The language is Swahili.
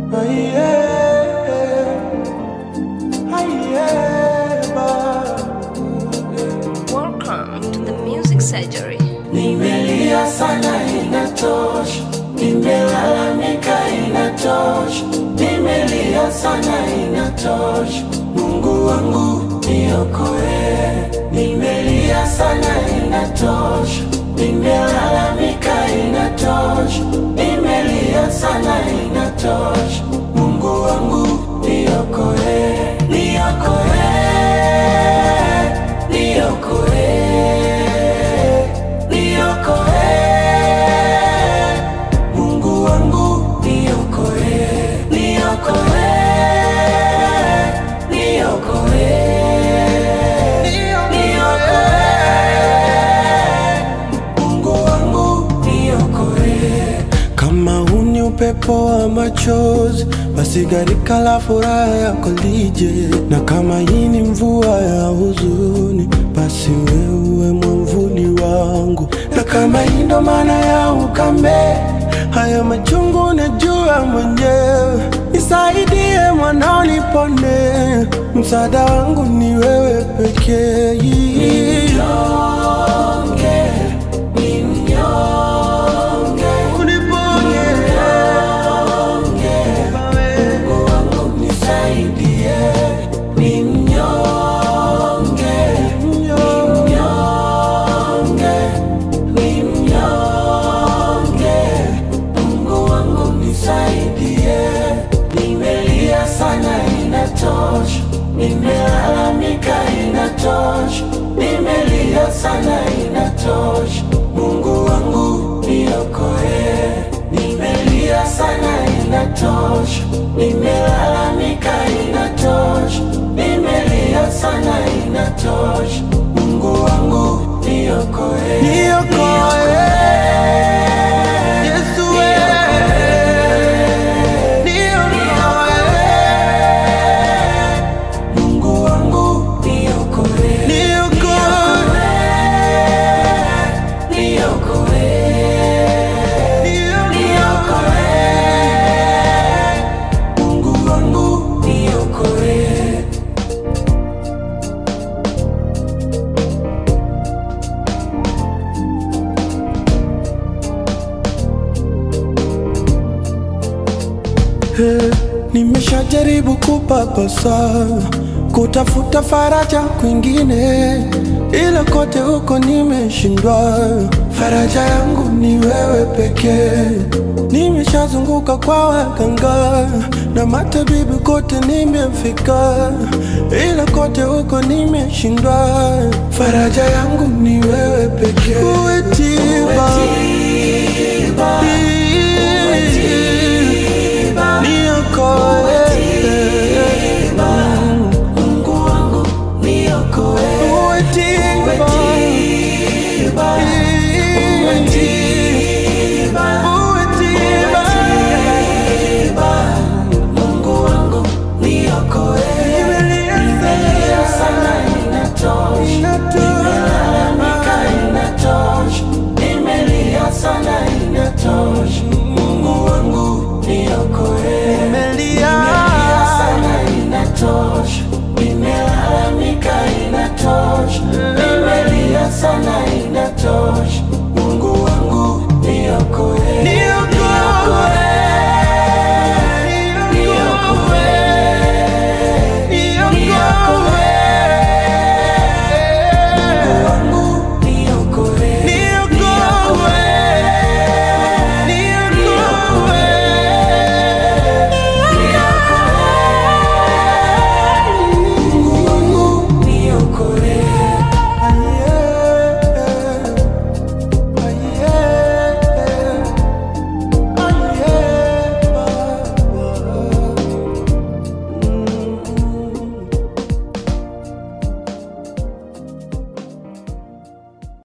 Welcome to the music surgery. Nimelia sana inatosha, nimelalamika inatosha, nimelia sana inatosha, Mungu wangu niokoe. Nimelia sana inatosha, nimelalamika inatosha, nimelia sana inatosha, Mungu wangu niokoe. Niokoe, niokoe, niokoe, Mungu wangu niokoe. Niokoe, niokoe, niokoe, Mungu wangu niokoe. Kama huni upepo wa machozi, basi gharika la furaha yako lije. Na kama hii ni mvua ya huzuni, basi wewe mwamvuli wangu. Na kama hii ndo maana ya ukame, haya machungu najua mwenyewe. Nisaidie mwanao nipone, msaada wangu ni wewe pekee. Ni mnyonge, ni mnyonge, uniponye Mungu wangu nisaidie. Ni mnyonge, ni mnyonge, ni mnyonge, Mungu wangu nisaidie. Nimelia sana inatosha, nimelalamika inatosha, nimelia sana inatosha, Mungu wangu niokoe. Nimelia sana inatosha, nimelalamika inatosha, nimelia sana inatosha, Mungu wangu niokoe. Niokoe, Yesu wewe, niokoe, Mungu wangu niokoe. Niokoe, niokoe, niokoe, Mungu wangu niokoe. Nimeshajaribu kupapasa, kutafuta faraja kwingine, ila kote huko nimeshindwa. Faraja yangu ni wewe pekee. Nimeshazunguka kwa waganga na matabibu, kote nimefika, ila kote huko nimeshindwa. Faraja yangu ni wewe pekee. Uwe tiba,